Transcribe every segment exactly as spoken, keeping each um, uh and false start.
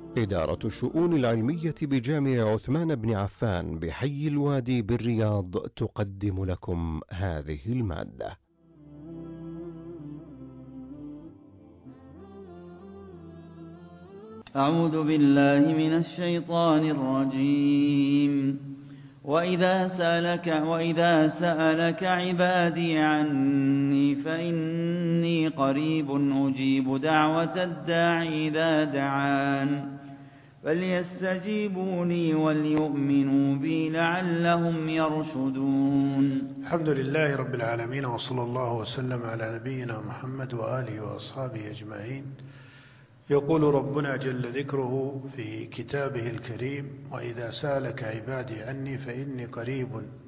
إدارة الشؤون العلمية بجامع عثمان بن عفان بحي الوادي بالرياض تقدم لكم هذه المادة. أعوذ بالله من الشيطان الرجيم. وإذا سألك, وإذا سألك عبادي عني فإني قريب أجيب دعوة الداع إذا دعان فليستجيبوا لي وليؤمنوا بي لعلهم يرشدون. الحمد لله رب العالمين، وصلى الله وسلم على نبينا محمد وآله وأصحابه أجمعين. يقول ربنا جل ذكره في كتابه الكريم: وإذا سألك عبادي عني فإني قريب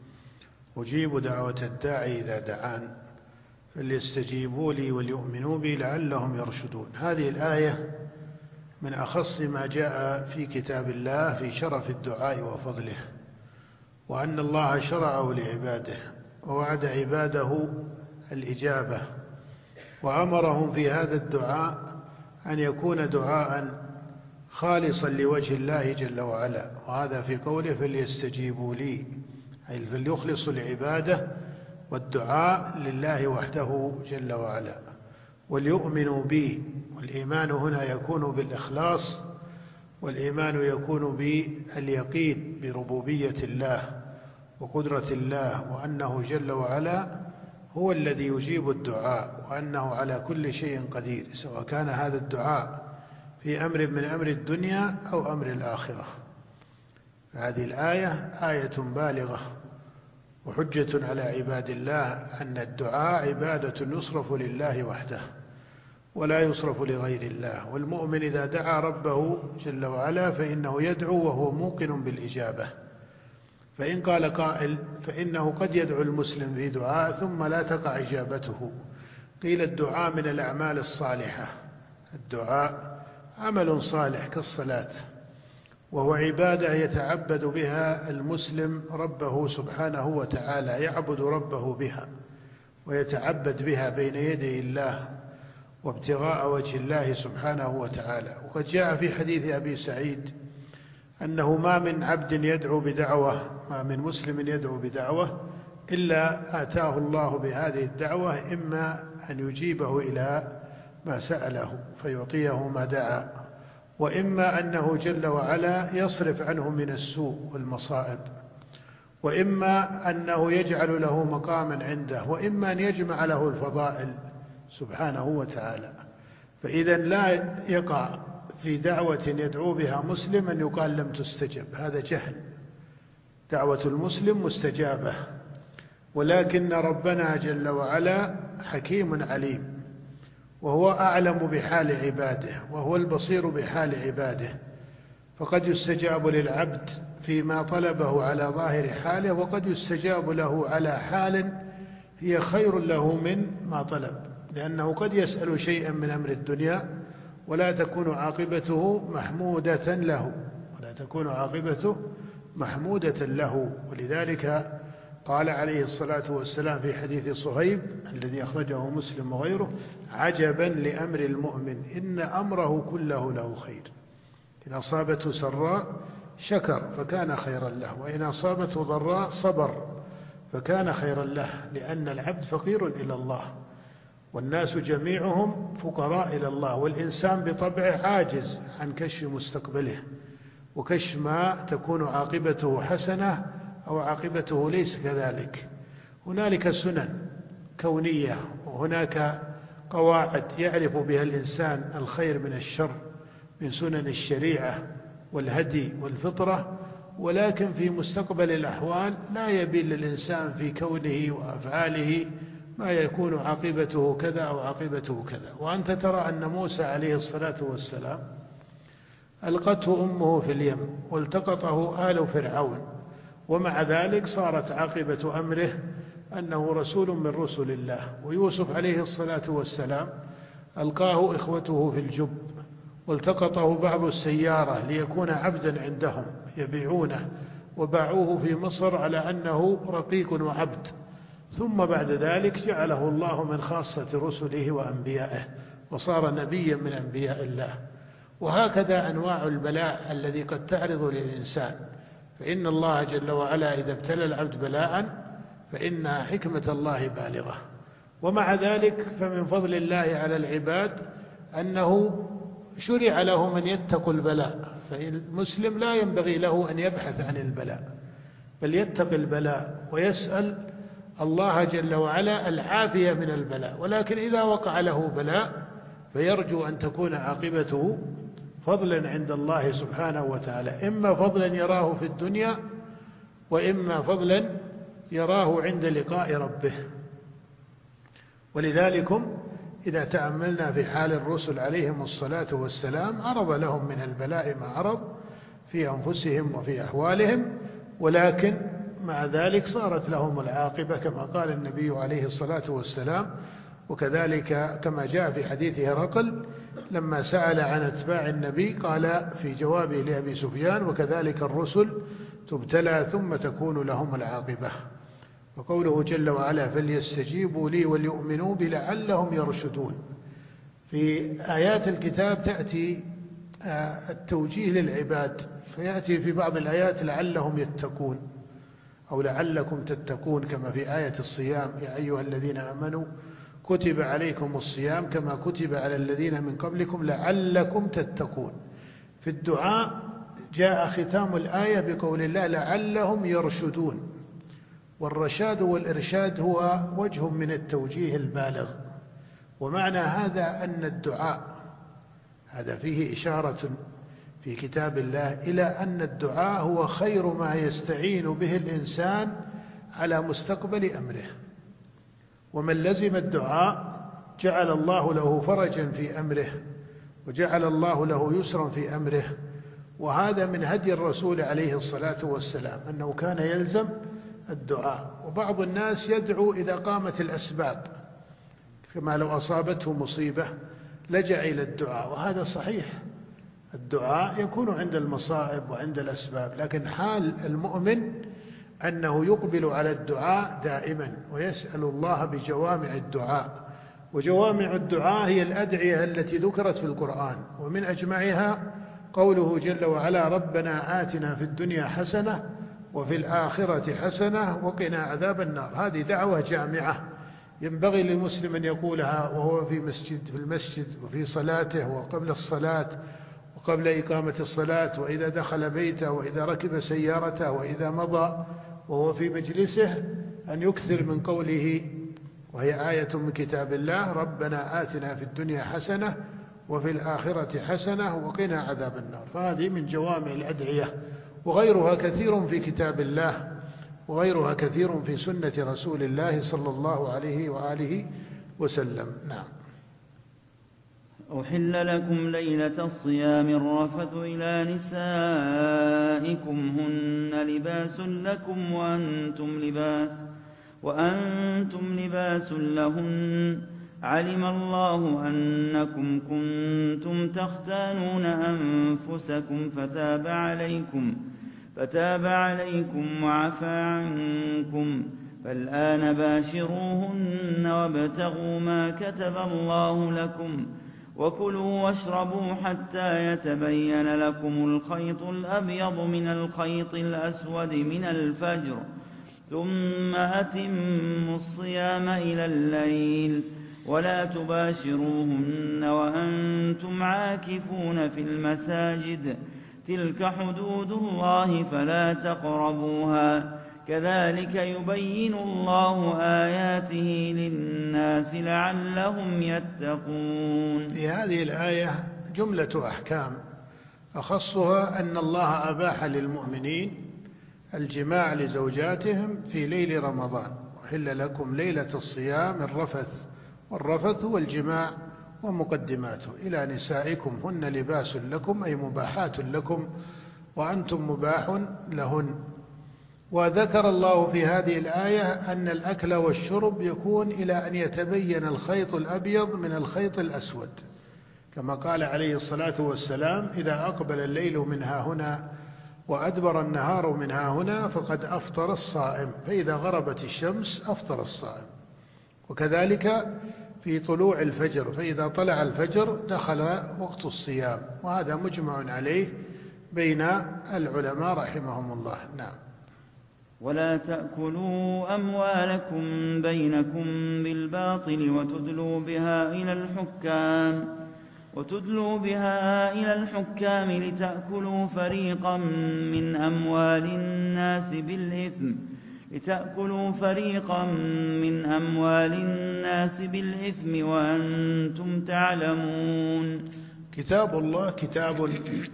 أجيب دعوة الداعي إذا دعان فليستجيبوا لي وليؤمنوا بي لعلهم يرشدون. هذه الآية من أخص ما جاء في كتاب الله في شرف الدعاء وفضله، وأن الله شرعه لعباده ووعد عباده الإجابة، وأمرهم في هذا الدعاء أن يكون دعاء خالصا لوجه الله جل وعلا، وهذا في قوله فليستجيبوا لي، أي فليخلصوا العبادة والدعاء لله وحده جل وعلا، وليؤمنوا بي. والإيمان هنا يكون بالإخلاص، والإيمان يكون باليقين بربوبية الله وقدرة الله، وأنه جل وعلا هو الذي يجيب الدعاء، وأنه على كل شيء قدير، سواء كان هذا الدعاء في أمر من أمر الدنيا أو أمر الآخرة. هذه الآية آية بالغة وحجة على عباد الله أن الدعاء عبادة يصرف لله وحده ولا يصرف لغير الله. والمؤمن إذا دعا ربه جل وعلا فإنه يدعو وهو موقن بالإجابة. فإن قال قائل فإنه قد يدعو المسلم في دعاء ثم لا تقع إجابته. قيل الدعاء من الأعمال الصالحة، الدعاء عمل صالح كالصلاة، وهو عبادة يتعبد بها المسلم ربه سبحانه وتعالى، يعبد ربه بها ويتعبد بها بين يدي الله وابتغاء وجه الله سبحانه وتعالى. وقد جاء في حديث أبي سعيد أنه ما من عبد يدعو بدعوة، ما من مسلم يدعو بدعوة إلا آتاه الله بهذه الدعوة إما أن يجيبه إلى ما سأله فيعطيه ما دعا، وإما أنه جل وعلا يصرف عنه من السوء والمصائب، وإما أنه يجعل له مقاما عنده، وإما أن يجمع له الفضائل سبحانه وتعالى. فإذا لا يقع في دعوة يدعو بها مسلم أن يقال لم تستجب، هذا جهل. دعوة المسلم مستجابة، ولكن ربنا جل وعلا حكيم عليم، وهو أعلم بحال عباده، وهو البصير بحال عباده، فقد يستجاب للعبد فيما طلبه على ظاهر حاله، وقد يستجاب له على حال هي خير له من ما طلب، لأنه قد يسأل شيئا من أمر الدنيا ولا تكون عاقبته محمودة له، ولا تكون عاقبته محمودة له. ولذلك قال عليه الصلاة والسلام في حديث صهيب الذي أخرجه مسلم وغيره: عجبا لأمر المؤمن إن أمره كله له خير، إن أصابته سراء شكر فكان خيرا له، وإن أصابته ضراء صبر فكان خيرا له، لأن العبد فقير إلى الله، والناس جميعهم فقراء إلى الله، والإنسان بطبعه عاجز عن كشف مستقبله وكشف ما تكون عاقبته حسنة أو عاقبته ليس كذلك. هنالك سنن كونية، وهناك قواعد يعرف بها الإنسان الخير من الشر من سنن الشريعة والهدي والفطرة، ولكن في مستقبل الأحوال لا يبين للإنسان في كونه وأفعاله ما يكون عاقبته كذا أو عاقبته كذا. وأنت ترى أن موسى عليه الصلاة والسلام ألقته أمه في اليم والتقطه آل فرعون، ومع ذلك صارت عاقبة أمره أنه رسول من رسل الله. ويوسف عليه الصلاة والسلام ألقاه إخوته في الجب والتقطه بعض السيارة ليكون عبدا عندهم يبيعونه، وباعوه في مصر على أنه رقيق وعبد، ثم بعد ذلك جعله الله من خاصة رسله وأنبيائه وصار نبيا من أنبياء الله. وهكذا أنواع البلاء الذي قد تعرض للإنسان، فإن الله جل وعلا إذا ابتلى العبد بلاء فإنها حكمة الله بالغة. ومع ذلك فمن فضل الله على العباد أنه شرع له من يتقوا البلاء، فالمسلم لا ينبغي له أن يبحث عن البلاء، بل يتقي البلاء ويسأل الله جل وعلا العافية من البلاء. ولكن إذا وقع له بلاء فيرجو أن تكون عاقبته فضلا عند الله سبحانه وتعالى، إما فضلا يراه في الدنيا وإما فضلا يراه عند لقاء ربه. ولذلك إذا تأملنا في حال الرسل عليهم الصلاة والسلام عرض لهم من البلاء ما عرض في أنفسهم وفي أحوالهم، ولكن مع ذلك صارت لهم العاقبة كما قال النبي عليه الصلاة والسلام. وكذلك كما جاء في حديث هرقل لما سأل عن أتباع النبي قال في جوابه لأبي سفيان: وكذلك الرسل تبتلى ثم تكون لهم العاقبة. وقوله جل وعلا: فليستجيبوا لي وليؤمنوا بي لعلهم يرشدون. في آيات الكتاب تأتي التوجيه للعباد، فيأتي في بعض الآيات لعلهم يتقون أو لعلكم تتقون، كما في آية الصيام: يا أيها الذين آمنوا كتب عليكم الصيام كما كتب على الذين من قبلكم لعلكم تتقون. في الدعاء جاء ختام الآية بقول الله: لعلهم يرشدون. والرشاد والإرشاد هو وجه من التوجيه البالغ. ومعنى هذا أن الدعاء هذا فيه إشارة في كتاب الله إلى أن الدعاء هو خير ما يستعين به الإنسان على مستقبل أمره، ومن لزم الدعاء جعل الله له فرجا في أمره وجعل الله له يسرا في أمره. وهذا من هدي الرسول عليه الصلاة والسلام أنه كان يلزم الدعاء. وبعض الناس يدعو إذا قامت الأسباب، كما لو أصابته مصيبة لجأ إلى الدعاء، وهذا صحيح، الدعاء يكون عند المصائب وعند الأسباب، لكن حال المؤمن أنه يقبل على الدعاء دائما ويسأل الله بجوامع الدعاء. وجوامع الدعاء هي الأدعية التي ذكرت في القرآن، ومن أجمعها قوله جل وعلا: ربنا آتنا في الدنيا حسنة وفي الآخرة حسنة وقنا عذاب النار. هذه دعوة جامعة ينبغي للمسلم أن يقولها وهو في مسجد في المسجد وفي صلاته وقبل الصلاة وقبل إقامة الصلاة، وإذا دخل بيته وإذا ركب سيارته وإذا مضى وهو في مجلسه، أن يكثر من قوله، وهي آية من كتاب الله: ربنا آتنا في الدنيا حسنة وفي الآخرة حسنة وقنا عذاب النار. فهذه من جوامع الأدعية، وغيرها كثير في كتاب الله وغيرها كثير في سنة رسول الله صلى الله عليه وآله وسلم. نعم. أحل لكم ليلة الصيام الرفث إلى نسائكم هن لباس لكم وأنتم لباس وأنتم لباس لهن علم الله أنكم كنتم تختانون أنفسكم فتاب عليكم فتاب عليكم وعفى عنكم فالآن باشروهن وابتغوا ما كتب الله لكم وكلوا واشربوا حتى يتبين لكم الخيط الأبيض من الخيط الأسود من الفجر ثم أتموا الصيام إلى الليل ولا تباشروهن وأنتم عاكفون في المساجد تلك حدود الله فلا تقربوها كذلك يبين الله آياته للناس لعلهم يتقون. في هذه الآية جملة أحكام، أخصها أن الله أباح للمؤمنين الجماع لزوجاتهم في ليل رمضان. وحل لكم ليلة الصيام الرفث، والرفث هو الجماع ومقدماته، إلى نسائكم هن لباس لكم أي مباحات لكم وأنتم مباح لهن. وذكر الله في هذه الآية أن الأكل والشرب يكون إلى أن يتبين الخيط الأبيض من الخيط الأسود، كما قال عليه الصلاة والسلام: إذا أقبل الليل من ها هنا وأدبر النهار من ها هنا فقد أفطر الصائم، فإذا غربت الشمس أفطر الصائم. وكذلك في طلوع الفجر، فإذا طلع الفجر دخل وقت الصيام، وهذا مجمع عليه بين العلماء رحمهم الله. نعم. ولا تأكلوا أموالكم بينكم بالباطل وتدلوا بها إلى الحكام وتدلوا بها إلى الحكام لتأكلوا فريقا من أموال الناس بالإثم لتأكلوا فريقا من أموال الناس بالإثم وأنتم تعلمون. كتاب الله كتاب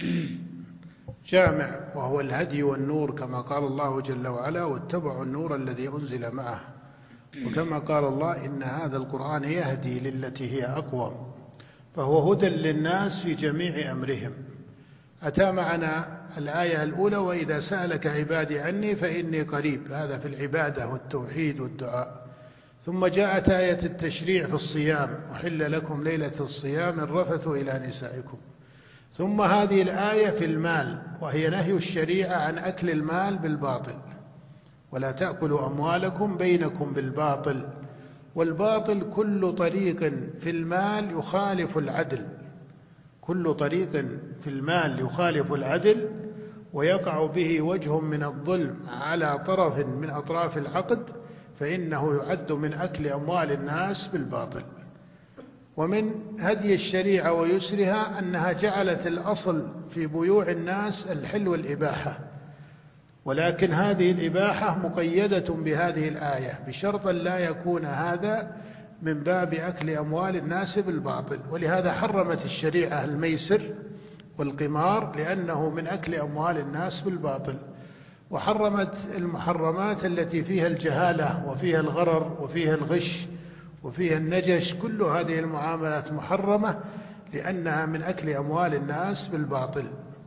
جامع، وهو الهدي والنور، كما قال الله جل وعلا: واتبعوا النور الذي أنزل معه. وكما قال الله: إن هذا القرآن يهدي للتي هي أقوم. فهو هدى للناس في جميع أمرهم. أتى معنا الآية الأولى: وإذا سألك عبادي عني فإني قريب، هذا في العبادة والتوحيد والدعاء. ثم جاءت آية التشريع في الصيام: أحل لكم ليلة الصيام الرفث إلى نسائكم. ثم هذه الآية في المال، وهي نهي الشريعة عن أكل المال بالباطل: ولا تأكلوا أموالكم بينكم بالباطل. والباطل كل طريق في المال يخالف العدل، كل طريق في المال يخالف العدل ويقع به وجه من الظلم على طرف من أطراف العقد، فإنه يعد من أكل أموال الناس بالباطل. ومن هدي الشريعة ويسرها أنها جعلت الأصل في بيوع الناس الحل والإباحة، ولكن هذه الإباحة مقيدة بهذه الآية بشرط لا يكون هذا من باب أكل أموال الناس بالباطل. ولهذا حرمت الشريعة الميسر والقمار، لأنه من أكل أموال الناس بالباطل. وحرمت المحرمات التي فيها الجهالة وفيها الغرر وفيها الغش وفيها النجش، كل هذه المعاملات محرمة لأنها من أكل أموال الناس بالباطل.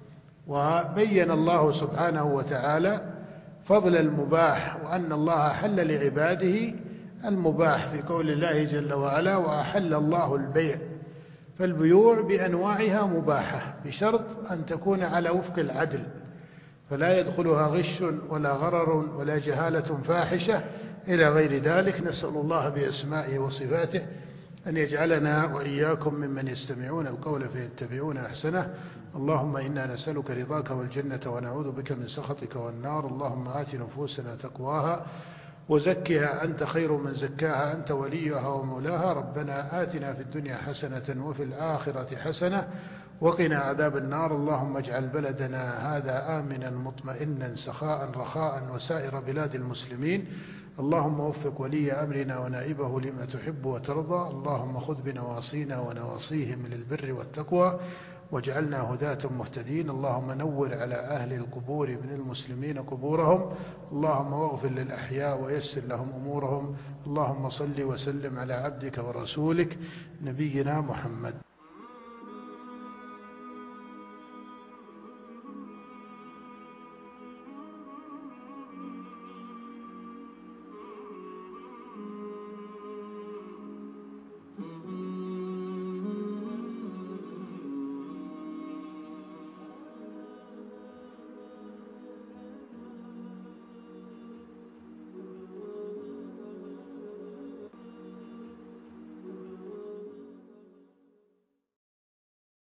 وبين الله سبحانه وتعالى فضل المباح، وأن الله حل لعباده المباح في قول الله جل وعلا: وأحل الله البيع. فالبيوع بأنواعها مباحة بشرط أن تكون على وفق العدل، فلا يدخلها غش ولا غرر ولا جهالة فاحشة إلى غير ذلك. نسأل الله بأسمائه وصفاته أن يجعلنا وإياكم ممن يستمعون القول فيتبعون أحسنه. اللهم إنا نسألك رضاك والجنة ونعوذ بك من سخطك والنار. اللهم آت نفوسنا تقواها وزكها أنت خير من زكاها، أنت وليها ومولاها. ربنا آتنا في الدنيا حسنة وفي الآخرة حسنة وقنا عذاب النار. اللهم اجعل بلدنا هذا آمنا مطمئنا سخاء رخاء وسائر بلاد المسلمين. اللهم وفق ولي أمرنا ونائبه لما تحب وترضى. اللهم خذ بنواصينا ونواصيهم للبر والتقوى واجعلنا هداة مهتدين. اللهم نور على أهل القبور من المسلمين قبورهم. اللهم واغفر للأحياء ويسر لهم أمورهم. اللهم صل وسلم على عبدك ورسولك نبينا محمد.